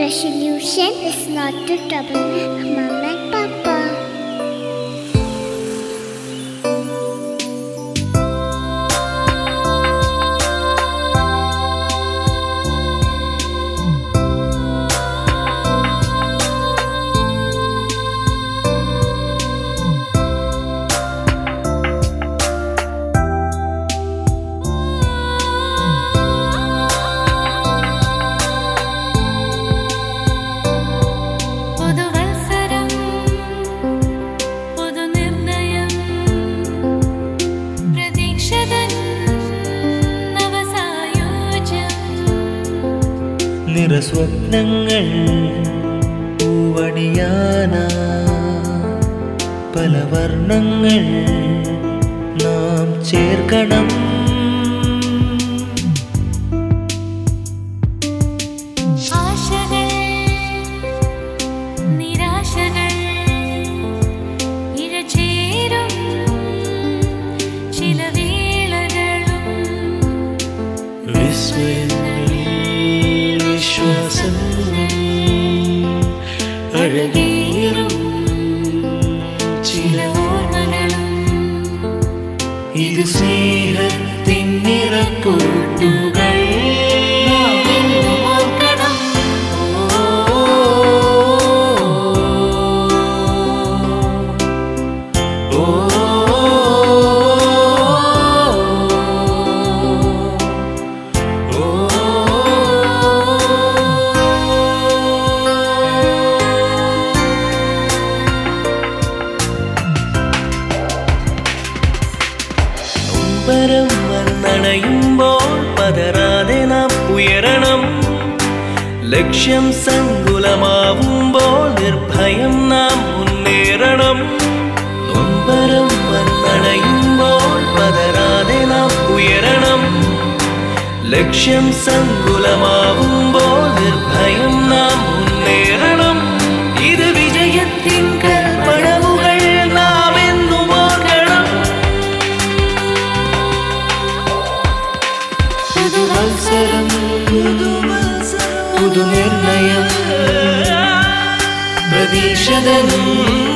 resolution is not to trouble Mama and Papa. നിറസ്വപ്നങ്ങൾ പൂവണിയാന പല വർണ്ണങ്ങൾ നാം ചേർക്കണം. ആശകൾ നിരാശകൾ ഇഴചേരും ചില വേളകളും വിശ്വാസം അഴകേറും ചില ഓർമ്മകളും ഇത് സ്നേഹത്തിൻ നിറക്കൂട്ടുകൾ. പരം വന്നണയുമ്പോൾ പതറാതെ നാം ഉയരണം. ലക്ഷ്യം സങ്കുലമാവുമ്പോൾ നിർഭയം നാം മുന്നേറണം. നൊമ്പരം വന്നണയുമ്പോൾ പതറാതെ നാം ഉയരണം. ലക്ഷ്യം സങ്കുലമാവുമ്പോൾ നിർഭയം നാം മുന്നേറണം. ഇത് വിജയത്തിൻ കൽപ്പടവുകൾ നാം എന്നും ഓർക്കണം. പുതുവത്സരം പുതുനിർണയം പ്രതീക്ഷതൻ